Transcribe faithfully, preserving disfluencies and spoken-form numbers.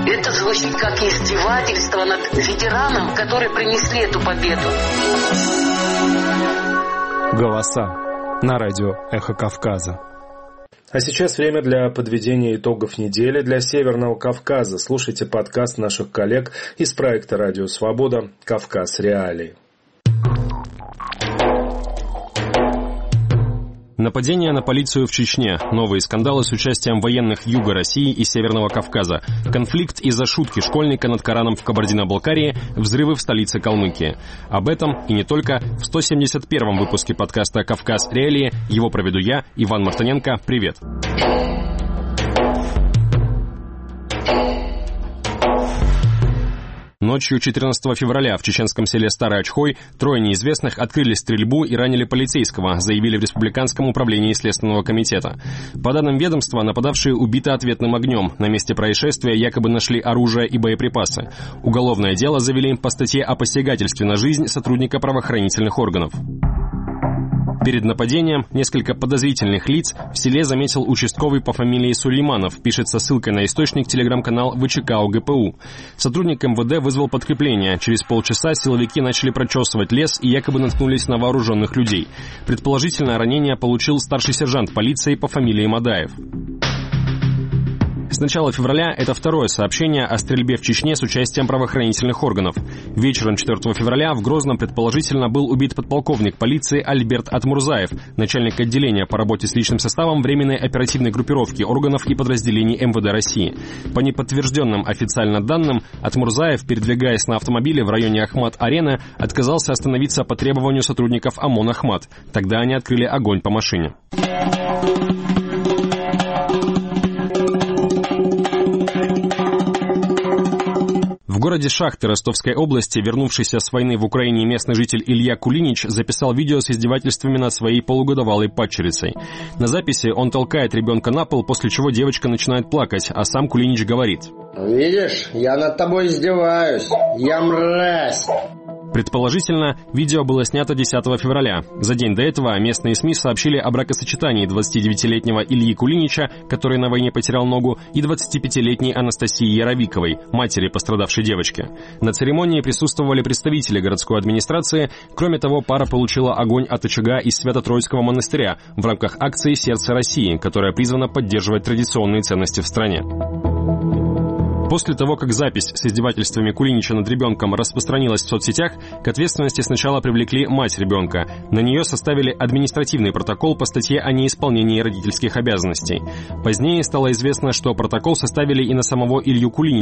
Это звучит как издевательство над ветераном, которые принесли эту победу. Голоса на радио «Эхо Кавказа». А сейчас время для подведения итогов недели для Северного Кавказа. Слушайте подкаст наших коллег из проекта «Радио Свобода. Кавказ. Реалии». Нападение на полицию в Чечне, новые скандалы с участием военных Юга России и Северного Кавказа, конфликт из-за шутки школьника над Кораном в Кабардино-Балкарии, взрывы в столице Калмыкии. Об этом и не только в сто семьдесят первом выпуске подкаста «Кавказ. Реалии». Его проведу я, Иван Мартыненко. Привет! Ночью четырнадцатого февраля в чеченском селе Старый Ачхой трое неизвестных открыли стрельбу и ранили полицейского, заявили в Республиканском управлении Следственного комитета. По данным ведомства, нападавшие убиты ответным огнем. На месте происшествия якобы нашли оружие и боеприпасы. Уголовное дело завели по статье о посягательстве на жизнь сотрудника правоохранительных органов. Перед нападением несколько подозрительных лиц в селе заметил участковый по фамилии Сулейманов, пишет со ссылкой на источник телеграм-канал ВЧК ОГПУ. Сотрудник МВД вызвал подкрепление. Через полчаса силовики начали прочесывать лес и якобы наткнулись на вооруженных людей. Предположительно, ранение получил старший сержант полиции по фамилии Мадаев. С начала февраля это второе сообщение о стрельбе в Чечне с участием правоохранительных органов. Вечером четвёртого февраля в Грозном предположительно был убит подполковник полиции Альберт Атмурзаев, начальник отделения по работе с личным составом Временной оперативной группировки органов и подразделений МВД России. По неподтвержденным официально данным, Атмурзаев, передвигаясь на автомобиле в районе Ахмат-Арена, отказался остановиться по требованию сотрудников ОМОН «Ахмат». Тогда они открыли огонь по машине. В городе Шахты Ростовской области, вернувшийся с войны в Украине местный житель Илья Кулинич записал видео с издевательствами над своей полугодовалой падчерицей. На записи он толкает ребенка на пол, после чего девочка начинает плакать, а сам Кулинич говорит: «Видишь, я над тобой издеваюсь, я мразь». Предположительно, видео было снято десятого февраля. За день до этого местные СМИ сообщили о бракосочетании двадцатидевятилетнего Ильи Кулинича, который на войне потерял ногу, и двадцатипятилетней Анастасии Яровиковой, матери пострадавшей девочки. На церемонии присутствовали представители городской администрации. Кроме того, пара получила огонь от очага из Свято-Троицкого монастыря в рамках акции «Сердце России», которая призвана поддерживать традиционные ценности в стране. После того, как запись с издевательствами Кулинича над ребенком распространилась в соцсетях, к ответственности сначала привлекли мать ребенка. На нее составили административный протокол по статье о неисполнении родительских обязанностей. Позднее стало известно, что протокол составили и на самого Илью Кулинича.